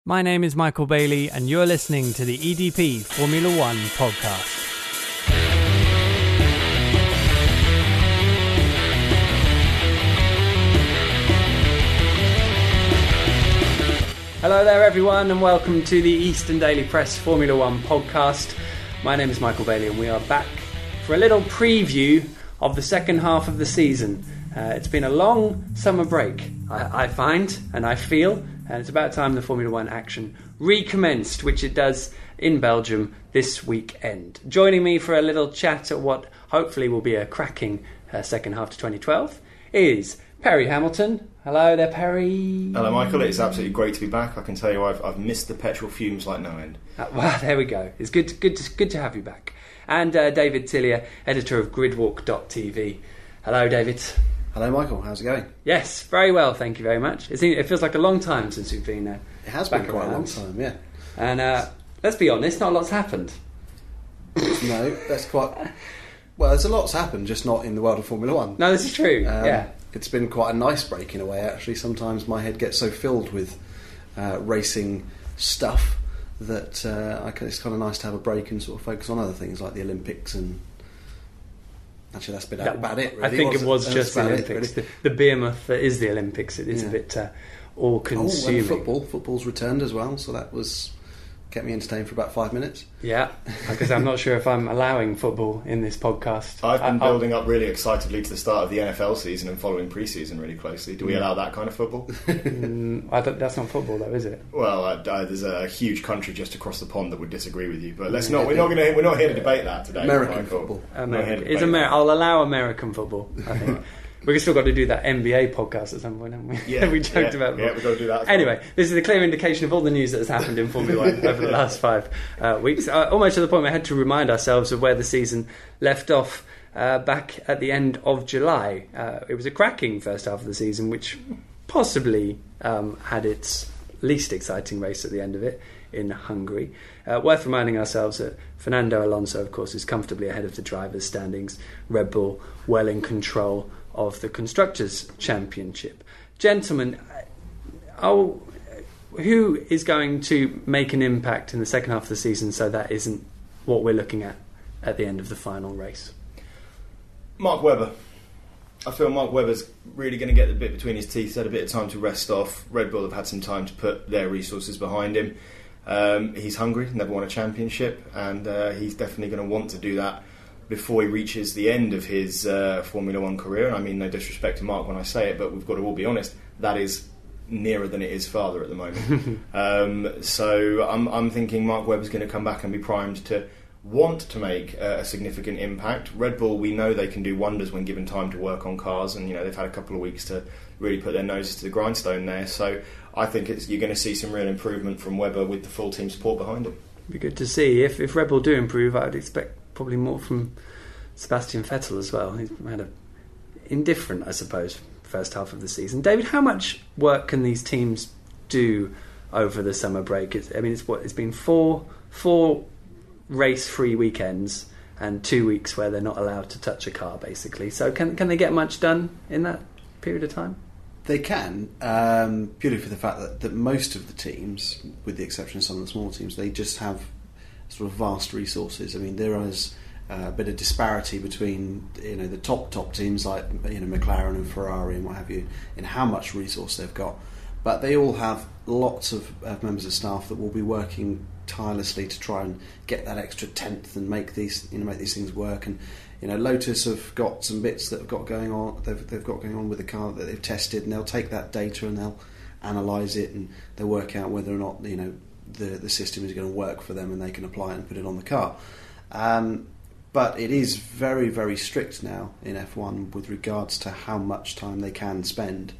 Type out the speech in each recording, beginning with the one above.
My name is Michael Bailey, and you're listening to the EDP Formula One podcast. Hello there, everyone, and welcome to the Eastern Daily Press Formula One podcast. My name is Michael Bailey, and we are back for a little preview of the second half of the season. It's been a long summer break, I find, and I feel, and it's about time the Formula One action recommenced, which it does in Belgium this weekend. Joining me for a little chat at what hopefully will be a cracking second half to 2012 is Perry Hamilton. Hello there, Perry. Hello, Michael. It's absolutely great to be back. I can tell you I've missed the petrol fumes like no end. Well, there we go. It's good to have you back. And David Tillier, editor of Gridwalk.tv. Hello, David. Hello, Michael. How's it going? Yes, very well, thank you very much. It feels like a long time since we've been It has been quite a long time, yeah. And let's be honest, not a lot's happened. No, that's quite... Well, there's a lot's happened, just not in the world of Formula One. No, this is true, yeah. It's been quite a nice break in a way, actually. Sometimes my head gets so filled with racing stuff that it's kind of nice to have a break and sort of focus on other things like the Olympics and... Actually, that's been about it, really. I think it was just the Olympics. Really. The behemoth that is the Olympics. It is a bit all-consuming. Football's returned as well, so that kept me entertained for about 5 minutes. Yeah, because I'm not sure if I'm allowing football in this podcast. I've been building up really excitedly to the start of the NFL season and following pre-season really closely. Do we allow that kind of football? That's not football, though, is it? Well, there's a huge country just across the pond that would disagree with you, but let's not. We're not here to debate that today. American football. I'll allow American football, I think. We've still got to do that NBA podcast at some point, haven't we? Yeah, we joked about that. Yeah, we've got to do that as Anyway, well. This is a clear indication of all the news that has happened in Formula One over the last 5 weeks. Almost to the point where we had to remind ourselves of where the season left off back at the end of July. It was a cracking first half of the season, which possibly had its least exciting race at the end of it in Hungary. Worth reminding ourselves that Fernando Alonso, of course, is comfortably ahead of the drivers' standings. Red Bull well in control of the Constructors' Championship. Gentlemen, who is going to make an impact in the second half of the season so that isn't what we're looking at the end of the final race? Mark Webber. I feel Mark Webber's really going to get the bit between his teeth. He's had a bit of time to rest off. Red Bull have had some time to put their resources behind him. He's hungry, never won a championship, and he's definitely going to want to do that before he reaches the end of his Formula One career. And I mean no disrespect to Mark when I say it, but we've got to all be honest, that is nearer than it is farther at the moment. So I'm thinking Mark Webber's going to come back and be primed to want to make a significant impact. Red Bull, we know they can do wonders when given time to work on cars, and they've had a couple of weeks to really put their noses to the grindstone there. So I think you're going to see some real improvement from Webber with the full team support behind him. It'd be good to see. If Red Bull do improve, I'd expect probably more from Sebastian Vettel as well. He's had indifferent, I suppose, first half of the season. David, how much work can these teams do over the summer break? It's been four race-free weekends and 2 weeks where they're not allowed to touch a car, basically. So can they get much done in that period of time? They can, purely for the fact that most of the teams, with the exception of some of the smaller teams, they just have sort of vast resources. I mean, there is a bit of disparity between the top teams like McLaren and Ferrari and what have you in how much resource they've got, but they all have lots of members of staff that will be working tirelessly to try and get that extra tenth and make these things work. And Lotus have got some bits that have got going on. They've got going on with the car that they've tested, and they'll take that data and they'll analyse it and they'll work out whether or not the system is going to work for them and they can apply it and put it on the car. But it is very, very strict now in F1 with regards to how much time they can spend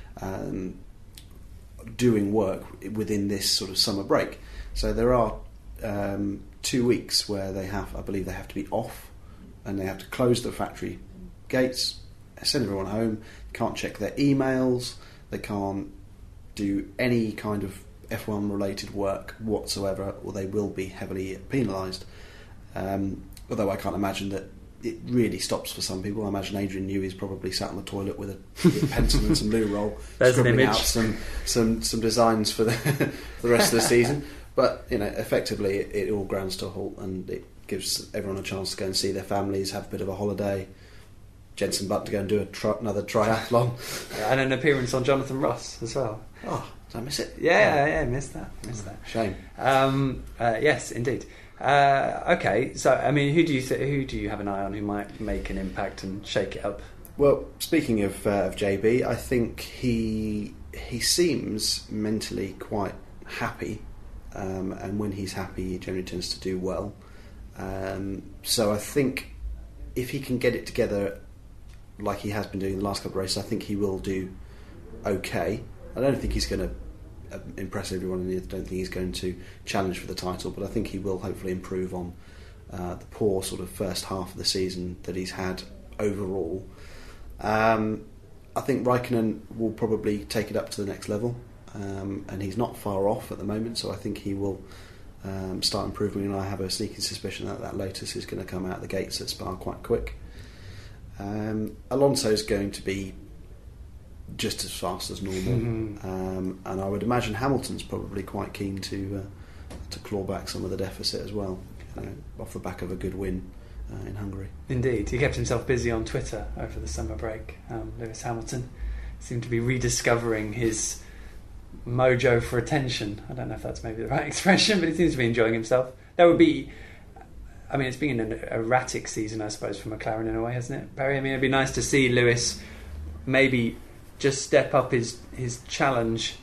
doing work within this sort of summer break. So there are 2 weeks where I believe they have to be off, and they have to close the factory gates, send everyone home. They can't check their emails. They can't do any kind of F1 related work whatsoever, or they will be heavily penalised. Although I can't imagine that it really stops for some people. I imagine Adrian Newey's probably sat on the toilet with a pencil and some loo roll, scribbling out some designs for the rest of the season. But effectively, it all grounds to a halt, and it gives everyone a chance to go and see their families, have a bit of a holiday. Jenson Button to go and do another triathlon, and an appearance on Jonathan Ross as well. Oh, did I miss it? Yeah, missed that. Shame. Yes, indeed. Okay, so I mean, who do you have an eye on who might make an impact and shake it up? Well, speaking of JB, I think he seems mentally quite happy, and when he's happy, he generally tends to do well. So I think if he can get it together like he has been doing the last couple of races, I think he will do okay. I don't think he's going to impress everyone, and I don't think he's going to challenge for the title, but I think he will hopefully improve on the poor sort of first half of the season that he's had overall. I think Raikkonen will probably take it up to the next level, and he's not far off at the moment, so I think he will start improving, and I have a sneaking suspicion that Lotus is going to come out the gates at Spa quite quick. Alonso's going to be just as fast as normal, and I would imagine Hamilton's probably quite keen to claw back some of the deficit as well, off the back of a good win in Hungary. Indeed, he kept himself busy on Twitter over the summer break. Lewis Hamilton seemed to be rediscovering his mojo for attention. I don't know if that's maybe the right expression, but he seems to be enjoying himself. There would be, I mean, it's been an erratic season, I suppose, for McLaren in a way, hasn't it, Barry? I mean, it'd be nice to see Lewis maybe just step up his challenge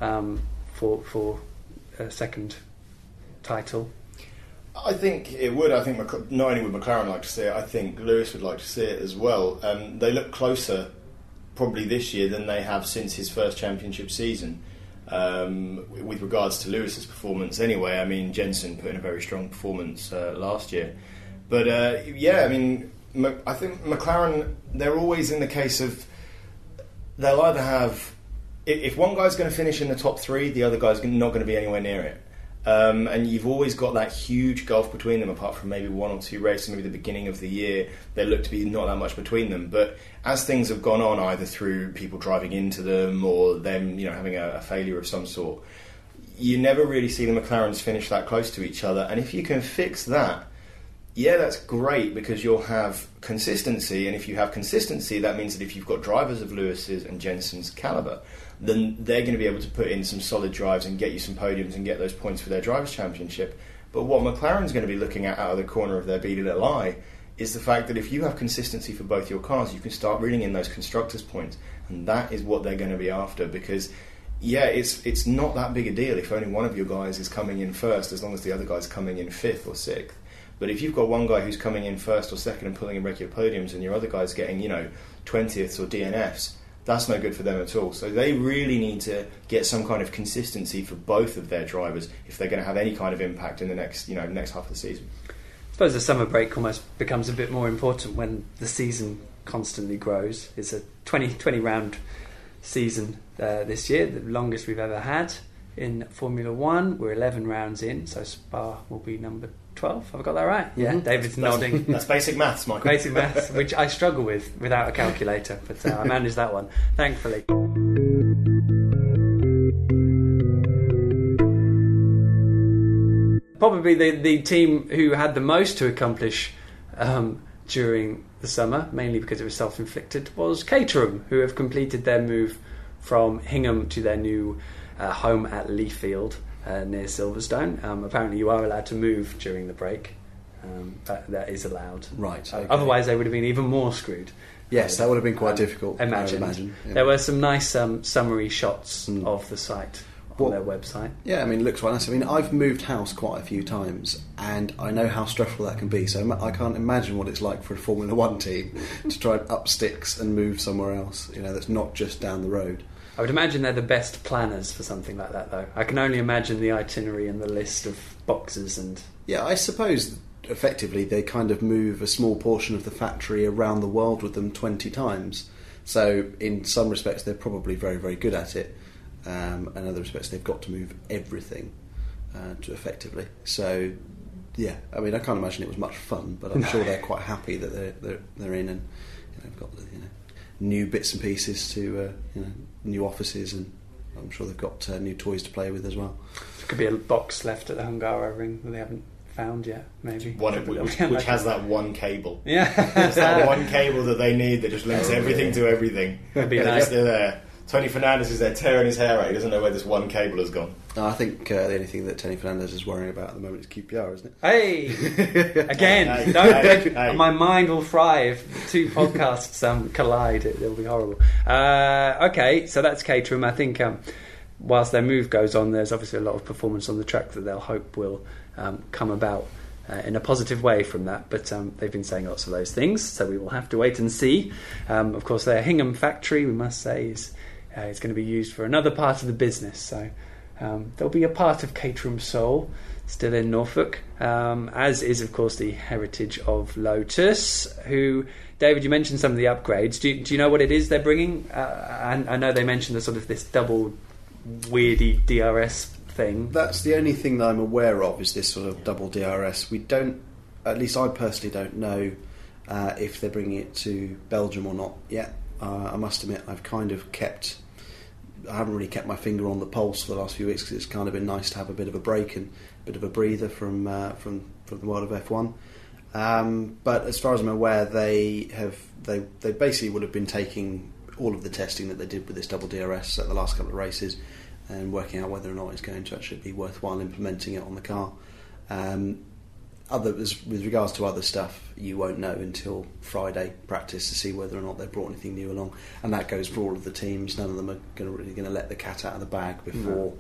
for a second title. I think it would. I think not only would McLaren like to see it, I think Lewis would like to see it as well. They look closer probably this year than they have since his first championship season. With regards to Lewis's performance anyway, I mean, Jenson put in a very strong performance last year. But I mean, I think McLaren, they're always in the case of, they'll either have, if one guy's going to finish in the top three, the other guy's not going to be anywhere near it. And you've always got that huge gulf between them, apart from maybe one or two races, maybe the beginning of the year, there looked to be not that much between them. But as things have gone on, either through people driving into them or them, having a failure of some sort, you never really see the McLarens finish that close to each other. And if you can fix that, yeah, that's great, because you'll have consistency, and if you have consistency, that means that if you've got drivers of Lewis's and Jenson's calibre, then they're going to be able to put in some solid drives and get you some podiums and get those points for their Drivers' Championship. But what McLaren's going to be looking at out of the corner of their beady little eye is the fact that if you have consistency for both your cars, you can start reeling in those constructors' points, and that is what they're going to be after, because it's not that big a deal if only one of your guys is coming in first, as long as the other guy's coming in fifth or sixth. But if you've got one guy who's coming in first or second and pulling in regular podiums, and your other guy's getting 20ths or DNFs, that's no good for them at all. So they really need to get some kind of consistency for both of their drivers if they're going to have any kind of impact in the next half of the season. I suppose the summer break almost becomes a bit more important when the season constantly grows. It's a 20 round season this year, the longest we've ever had in Formula One. We're 11 rounds in, so Spa will be number 12. Have I got that right? Yeah, David's nodding. That's basic maths, Michael. Basic maths, which I struggle with without a calculator, but I managed that one, thankfully. Probably the team who had the most to accomplish during the summer, mainly because it was self-inflicted, was Caterham, who have completed their move from Hingham to their new home at Leafield near Silverstone. Apparently you are allowed to move during the break. That is allowed. Right. Okay. Otherwise they would have been even more screwed. Yes, that would have been quite difficult. Imagine. Yeah. There were some nice summary shots of the site on their website. Yeah, I mean, it looks quite nice. I mean, I've moved house quite a few times, and I know how stressful that can be, so I can't imagine what it's like for a Formula 1 team to try and up sticks and move somewhere else, that's not just down the road. I would imagine they're the best planners for something like that, though. I can only imagine the itinerary and the list of boxes and... Yeah, I suppose, effectively, they kind of move a small portion of the factory around the world with them 20 times. So, in some respects, they're probably very, very good at it. In other respects, they've got to move everything to effectively. So, Yeah, I mean, I can't imagine it was much fun, but I'm sure they're quite happy that they're in, and they've got new bits and pieces to new offices, and I'm sure they've got new toys to play with as well. There could be a box left at the Hungaro ring that they haven't found yet, maybe. Which has that one cable. Yeah. It's that one cable that they need that just links everything to everything. That'd be They're nice. just there. Tony Fernandez is there tearing his hair out. He doesn't know where this one cable has gone. I think the only thing that Tony Fernandez is worrying about at the moment is QPR, isn't it? Hey! Again, my mind will fry if two podcasts collide. It'll be horrible. Okay, so that's Caterham. I think whilst their move goes on, there's obviously a lot of performance on the track that they'll hope will come about in a positive way from that, but they've been saying lots of those things, so we will have to wait and see. Of course, their Hingham factory, we must say, is going to be used for another part of the business, so there'll be a part of Caterham Soul still in Norfolk, as is, of course, the heritage of Lotus, who, David, you mentioned some of the upgrades. Do you know what it is they're bringing? I know they mentioned the sort of this double weirdy DRS thing. That's the only thing that I'm aware of, is this sort of double DRS. We don't, at least I personally don't know if they're bringing it to Belgium or not yet. I must admit, I haven't really kept my finger on the pulse for the last few weeks, because it's kind of been nice to have a bit of a break and a bit of a breather from the world of F1. But as far as I'm aware, they basically would have been taking all of the testing that they did with this double DRS at the last couple of races and working out whether or not it's going to actually be worthwhile implementing it on the car. With regards to other stuff, you won't know until Friday practice to see whether or not they've brought anything new along, and that goes for all of the teams. None of them are really going to let the cat out of the bag before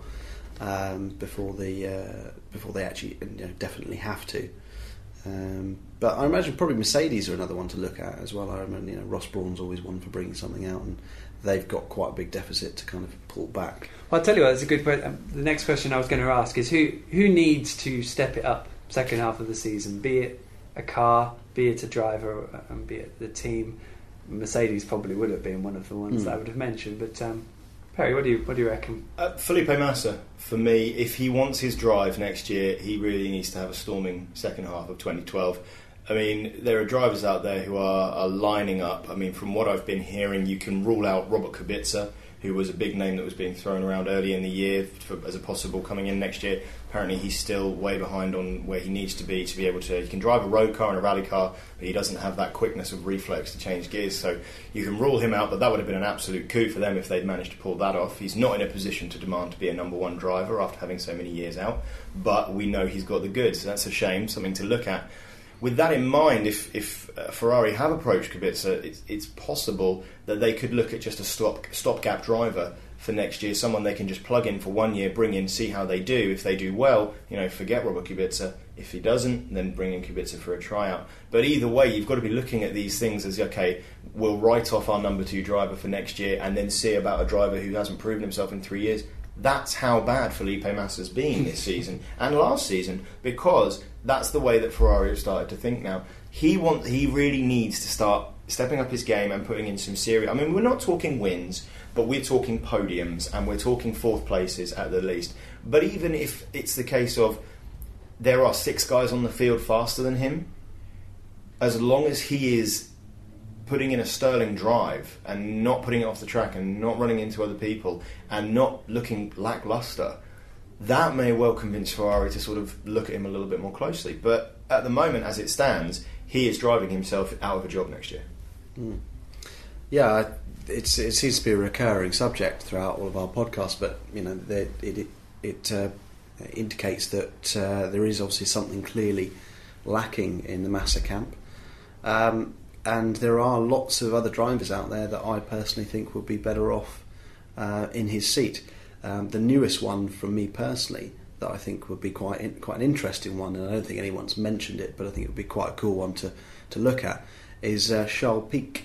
they actually definitely have to. But I imagine probably Mercedes are another one to look at as well. I remember Ross Brawn's always one for bringing something out, and they've got quite a big deficit to kind of pull back. Well, I'll tell you what, that's a good question. The next question I was going to ask is who needs to step it up second half of the season, be it a car, be it a driver, and be it the team. Mercedes probably would have been one of the ones that I would have mentioned, but Perry, what do you reckon? Felipe Massa, for me, if he wants his drive next year, he really needs to have a storming second half of 2012. I mean, there are drivers out there who are lining up. I mean, from what I've been hearing, you can rule out Robert Kubica, who was a big name that was being thrown around early in the year as a possible coming in next year. Apparently he's still way behind on where he needs to be able to... He can drive a road car and a rally car, but he doesn't have that quickness of reflex to change gears, so you can rule him out, but that would have been an absolute coup for them if they'd managed to pull that off. He's not in a position to demand to be a number one driver after having so many years out, but we know he's got the goods, so that's a shame, something to look at. With that in mind, if Ferrari have approached Kubica, it's possible that they could look at just a stopgap driver for next year, someone they can just plug in for 1 year, bring in, see how they do. If they do well, forget Robert Kubica. If he doesn't, then bring in Kubica for a tryout. But either way, you've got to be looking at these things as, okay, we'll write off our number 2 driver for next year and then see about a driver who hasn't proven himself in 3 years. That's how bad Felipe Massa's been this season and last season, because that's the way that Ferrari have started to think now. He really needs to start stepping up his game and putting in some serious... I mean, we're not talking wins, but we're talking podiums and we're talking 4th places at the least. But even if it's the case of there are 6 guys on the field faster than him, as long as he is putting in a sterling drive and not putting it off the track and not running into other people and not looking lackluster, that may well convince Ferrari to sort of look at him a little bit more closely. But at the moment, as it stands, he is driving himself out of a job next year. Yeah, it seems to be a recurring subject throughout all of our podcasts, but it indicates that there is obviously something clearly lacking in the Massa camp. And there are lots of other drivers out there that I personally think would be better off in his seat. The newest one from me personally that I think would be quite an interesting one, and I don't think anyone's mentioned it, but I think it would be quite a cool one to look at, is Charles Pic.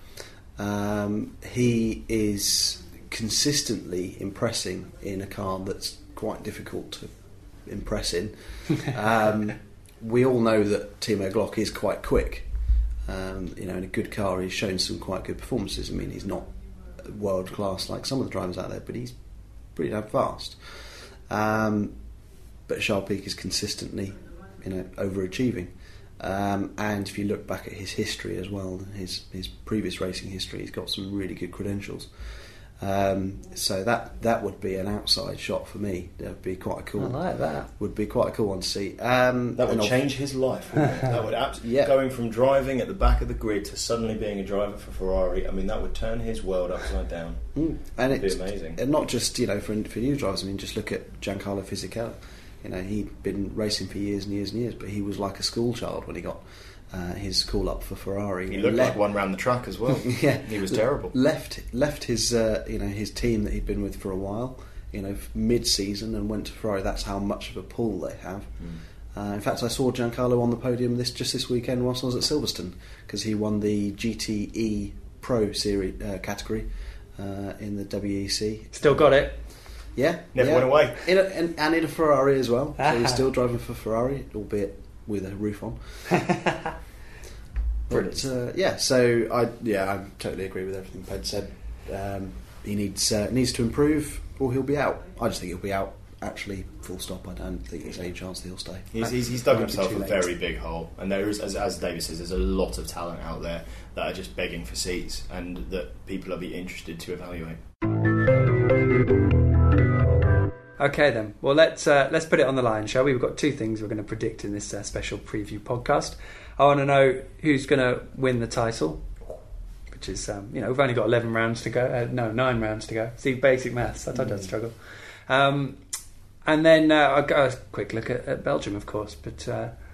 He is consistently impressing in a car that's quite difficult to impress in. We all know that Timo Glock is quite quick. In a good car, he's shown some quite good performances. I mean, he's not world class like some of the drivers out there, but he's pretty damn fast. But Charles Pic is consistently overachieving. And if you look back at his history as well, his previous racing history, he's got some really good credentials. So that would be an outside shot for me. That would be quite a cool. I like that. Would be quite a cool one to see. That would change his life. Wouldn't it? That would absolutely going from driving at the back of the grid to suddenly being a driver for Ferrari. I mean, that would turn his world upside down. And it'd be amazing. And not just for new drivers. I mean, just look at Giancarlo Fisichella. He'd been racing for years and years and years, but he was like a school child when he got his call up for Ferrari. He looked like one round the track as well. Yeah, he was terrible. Left his his team that he'd been with for a while, mid-season, and went to Ferrari. That's how much of a pull they have. In fact, I saw Giancarlo on the podium this weekend whilst I was at Silverstone, because he won the GTE Pro Series category in the WEC. Still got it. Yeah, never went away. In a Ferrari as well. So he's still driving for Ferrari, albeit with a roof on. But so I totally agree with everything Ped said. He needs to improve, or he'll be out. I just think he'll be out. Actually, full stop. I don't think there's any chance that he'll stay. He's dug himself a very big hole, and there is, as David says, there's a lot of talent out there that are just begging for seats, and that people will be interested to evaluate. Okay then. Well, let's put it on the line, shall we? We've got two things we're going to predict in this special preview podcast. I want to know who's going to win the title, which is we've only got 11 rounds to go. 9 rounds to go. See, basic maths. I told you I'd struggle. And then I'll go a quick look at Belgium, of course. But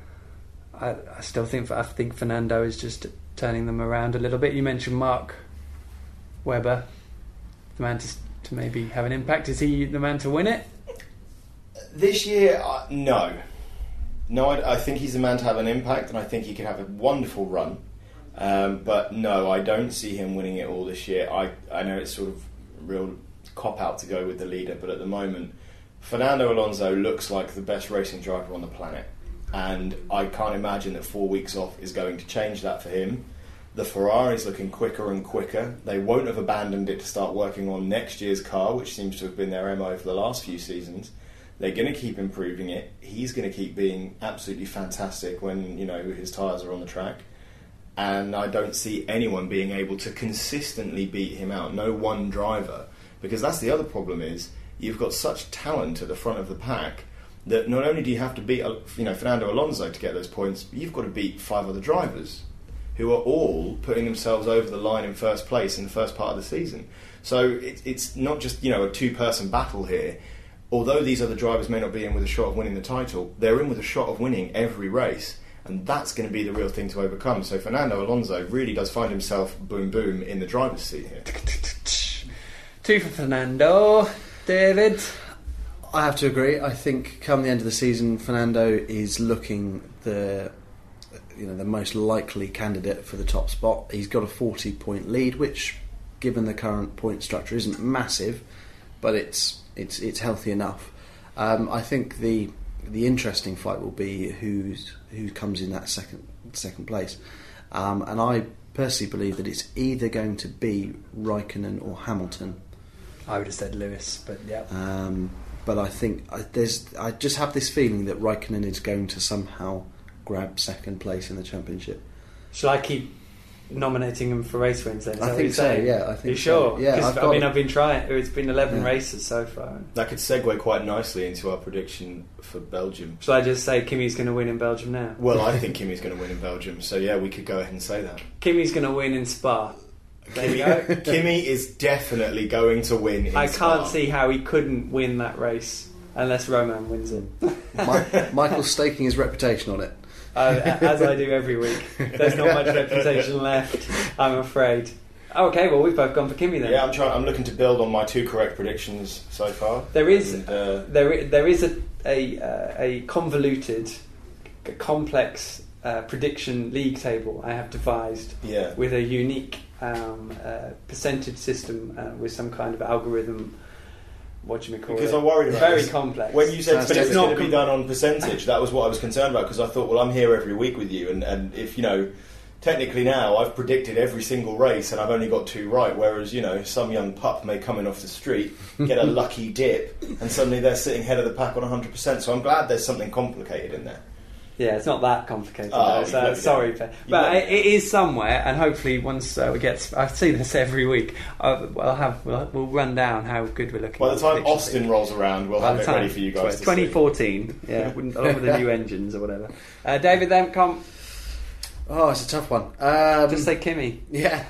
I still think Fernando is just turning them around a little bit. You mentioned Mark Webber, the man to maybe have an impact. Is he the man to win it? This year, no. I think he's the man to have an impact, and I think he could have a wonderful run. But no, I don't see him winning it all this year. I know it's sort of real cop-out to go with the leader, but at the moment, Fernando Alonso looks like the best racing driver on the planet. And I can't imagine that 4 weeks off is going to change that for him. The Ferrari's looking quicker and quicker. They won't have abandoned it to start working on next year's car, which seems to have been their MO for the last few seasons. They're going to keep improving it. He's going to keep being absolutely fantastic when, his tyres are on the track. And I don't see anyone being able to consistently beat him out. No one driver. Because that's the other problem is, you've got such talent at the front of the pack that not only do you have to beat Fernando Alonso to get those points, but you've got to beat 5 other drivers who are all putting themselves over the line in first place in the first part of the season. So it's not just a two-person battle here. Although these other drivers may not be in with a shot of winning the title, they're in with a shot of winning every race, and that's going to be the real thing to overcome. So Fernando Alonso really does find himself boom in the driver's seat here. 2 for Fernando. David? I have to agree. I think come the end of the season, Fernando is looking the most likely candidate for the top spot. He's got a 40-point lead, which, given the current point structure, isn't massive, but it's healthy enough. I think the interesting fight will be who comes in that second place, and I personally believe that it's either going to be Raikkonen or Hamilton. I would have said Lewis, but yeah. But I think I just have this feeling that Raikkonen is going to somehow grab second place in the championship. Shall I keep nominating him for race wins then? I think so, yeah. I think you sure? So. Yeah, I've been trying. It's been 11 races so far. That could segue quite nicely into our prediction for Belgium. Shall I just say Kimi's going to win in Belgium now? Well, I think Kimi's going to win in Belgium, so yeah, we could go ahead and say that. Kimi's going to win in Spa. There you go. Kimi is definitely going to win in Spa. I can't see how he couldn't win that race unless Roman wins it. Michael's staking his reputation on it. As I do every week. There's not much reputation left, I'm afraid. Okay, well, we've both gone for Kimi then. Yeah, I'm looking to build on my 2 correct predictions so far. There is a convoluted, complex prediction league table I have devised with a unique percentage system with some kind of algorithm. What do you call it? Because I worried about very this. Complex. When you said it's going to be done on percentage, that was what I was concerned about, because I thought, well, I'm here every week with you, and if technically now I've predicted every single race and I've only got 2 right, whereas some young pup may come in off the street, get a lucky dip, and suddenly they're sitting head of the pack on 100%. So I'm glad there's something complicated in there. Yeah, it's not that complicated. Oh, so sorry, but it is somewhere, and hopefully once we get, I see this every week. We'll run down how good we're looking. By the time Austin rolls around, we'll have it ready for you guys. 2014, yeah, along with the new engines or whatever. David, then come. Oh, it's a tough one. Just say Kimi. Yeah.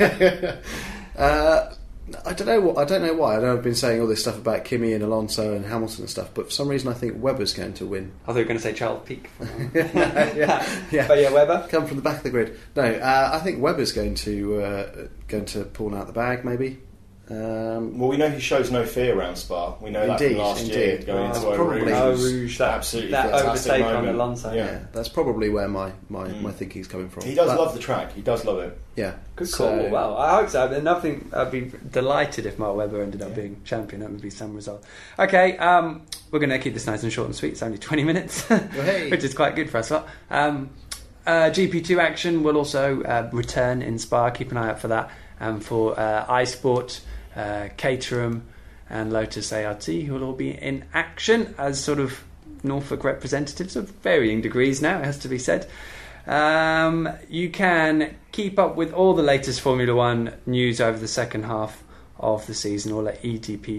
I don't know why. I know I've been saying all this stuff about Kimi and Alonso and Hamilton and stuff, but for some reason I think Webber's going to win. I thought you were going to say Charles Peake. yeah. But yeah, Webber come from the back of the grid. No, I think Webber's going to pull out the bag. Maybe. Well, we know he shows no fear around Spa. We know that from last year going into Eau Rouge. That fantastic overtake moment on Alonso. Yeah, that's probably where my thinking's coming from. He does love the track. He does love it. Yeah, good call. Well, I hope so. I'd be delighted if Mark Webber ended up being champion. That would be some result. Okay, we're going to keep this nice and short and sweet. It's only 20 minutes, which is quite good for us lot. GP2 action will also return in Spa. Keep an eye out for that. And for iSport, Caterham and Lotus ART, who will all be in action as sort of Norfolk representatives of varying degrees now, it has to be said. You can keep up with all the latest Formula One news over the second half of the season, all at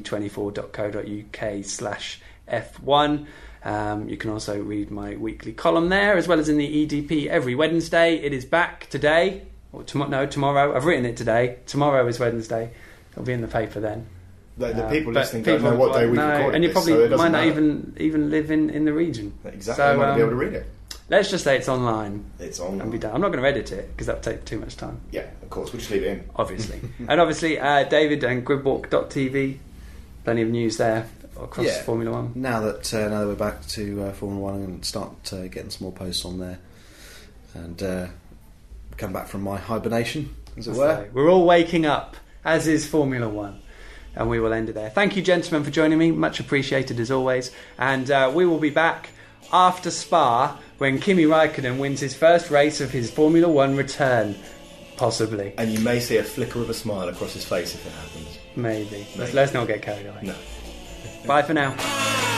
edp24.co.uk/F1. You can also read my weekly column there, as well as in the EDP every Wednesday. It is back today, or tomorrow. I've written it today. Tomorrow is Wednesday. It'll be in the paper then. The people listening don't know what day we recorded and you this, probably so it might not matter. even live in the region. Exactly, so, you might be able to read it. Let's just say it's online. It's online. And be done. I'm not going to edit it because that would take too much time. Yeah, of course. We'll just leave it in. Obviously. And obviously, David and Gridwalk.tv, plenty of news there across Formula One. Now that we're back to Formula One and start getting some more posts on there and come back from my hibernation, as it were. We're all waking up, as is Formula One. And we will end it there. Thank you, gentlemen, for joining me. Much appreciated, as always. And we will be back after Spa when Kimi Raikkonen wins his first race of his Formula One return, possibly. And you may see a flicker of a smile across his face if it happens. Maybe. Let's not get carried away. No. Bye for now.